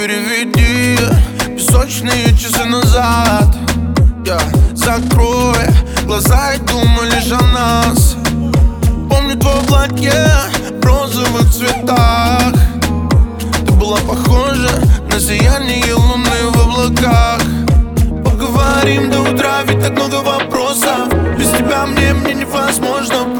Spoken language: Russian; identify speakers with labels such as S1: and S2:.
S1: переведи песочные часы назад. Закрой глаза и думай лишь о нас. Помню твое платье в розовых цветах. Ты была похожа на сияние луны в облаках. Поговорим до утра, ведь так много вопросов. Без тебя мне невозможно.